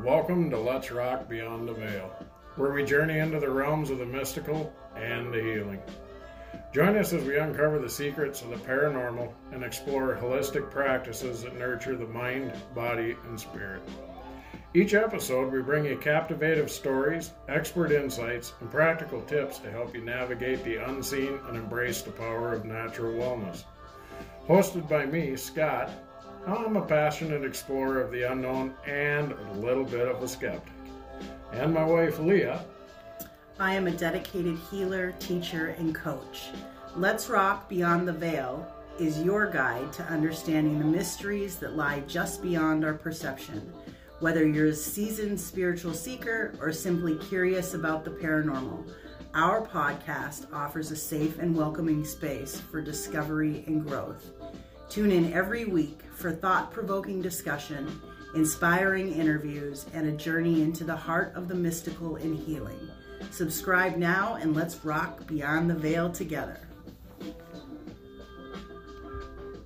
Welcome to Let's Rock Beyond the Veil, where we journey into the realms of the mystical and the healing. Join us as we uncover the secrets of the paranormal and explore holistic practices that nurture the mind, body, and spirit. Each episode, we bring you captivating stories, expert insights, and practical tips to help you navigate the unseen and embrace the power of natural wellness. Hosted by me, Scott, I'm a passionate explorer of the unknown and a little bit of a skeptic. And my wife, Leah. I am a dedicated healer, teacher, and coach. Let's Rock Beyond the Veil is your guide to understanding the mysteries that lie just beyond our perception. Whether you're a seasoned spiritual seeker or simply curious about the paranormal, our podcast offers a safe and welcoming space for discovery and growth. Tune in every week for thought-provoking discussion, inspiring interviews, and a journey into the heart of the mystical and healing. Subscribe now and let's rock beyond the veil together.